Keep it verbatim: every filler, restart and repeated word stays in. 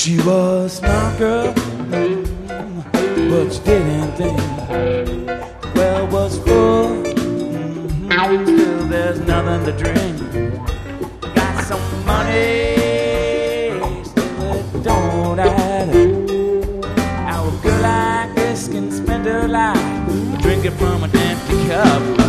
She was smart girl, but she didn't think the well was full. Mm-hmm. Still there's nothing to drink. Got some money, still it don't add up. How a girl like this can spend her life drinking from an empty cup.